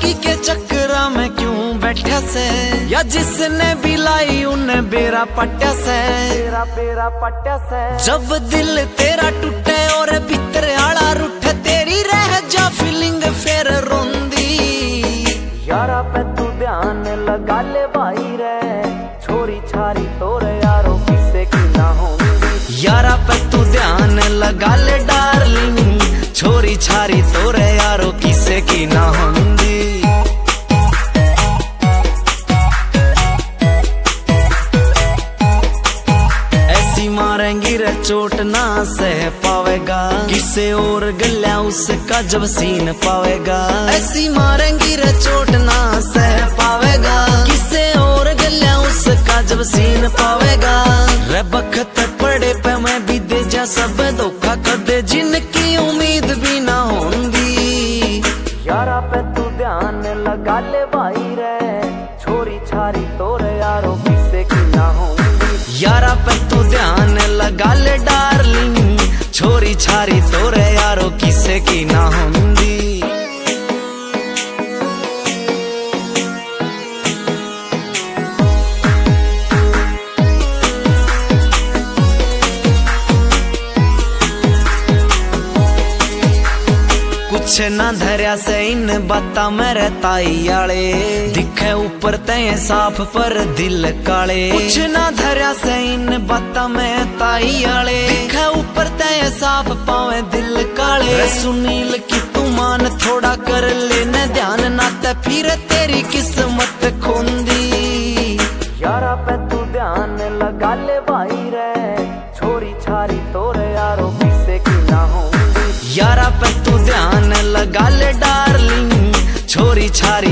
लड़की के चक्करा में क्यों बैठा से, या जिसने भी लाई उन्हें बेरा पट्या से, बेरा पट्या से। जब दिल तेरा टूटे और भीतर आला रूठे, तेरी रह जा फीलिंग फिर रोंदी। यारा पे तू ध्यान लगा ले भाई रे, छोरी छारी तोरे यारो किसे की ना होंगी। यारा पे तू ध्यान लगा ले डार्लिंग, छोरी छारी तोरे यारो किसे की ना होंगी। ऐसी मारेंगी रे चोट ना सह पावेगा, किसे और गल्या उसका जब सीन पावेगा। ऐसी मारेंगी रे चोट ना सह पावेगा, किसे और गल्या उसका जब सीन पावेगा। रे बखत पड़े पे मैं भी दे जा सब धोखा कर दे, जिनकी उम्मीद भी ना होंगी। यारा पे तू ध्यान लगा ले भाई रे, छोरी छारी तोरे यारो किसे की ना होंगी। यारा पे तू ध्यान लगा ले डार्लिंग, छोरी छारी तोरे यारो किसे की ना होंगी। कुछ ना धरया से इन बाता मेरे ताई आले, दिखे ऊपर तय साफ पर दिल काले। कुछ ना धरया से इन बाता में ताई आले, दिखे ऊपर तय साफ पावे दिल काले। सुनील की तू मान थोड़ा कर लेने ध्यान, नाते फिर तेरी किस्मत खोंदी। यारा पे तू ध्यान लगा ले भाई रे, छोरी छारी तोरे यारो किसे की ना होंगी। यारा पे तू ध्यान लगा ले डार्लिंग, छोरी छारी